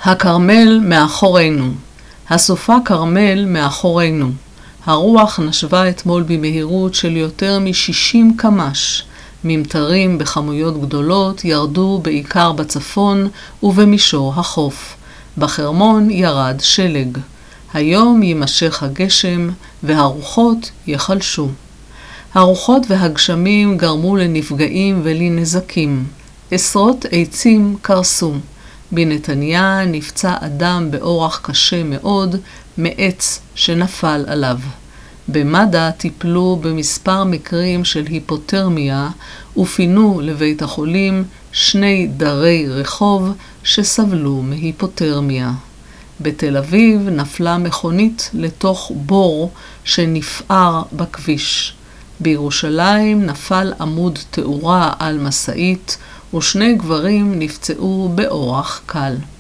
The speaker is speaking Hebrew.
הכרמל מאחורינו. הסופה כרמל מאחורינו. הרוח נשבה אתמול במהירות של יותר מ-60 קמ"ש. ממטרים בכמויות גדולות ירדו בעיקר בצפון ובמישור החוף. בחרמון ירד שלג. היום יימשך הגשם והרוחות יחלשו. הרוחות והגשמים גרמו לנפגעים ולנזקים. עשרות עצים קרסו. בנתניה נפצע אדם באורח קשה מאוד מעץ שנפל עליו. במד"א טיפלו במספר מקרים של היפותרמיה ופינו לבית החולים 2 דרי רחוב שסבלו מהיפותרמיה. בתל אביב נפלה מכונית לתוך בור שנפער בכביש. בירושלים נפל עמוד תאורה על משאית ו2 גברים נפצעו באורח קל.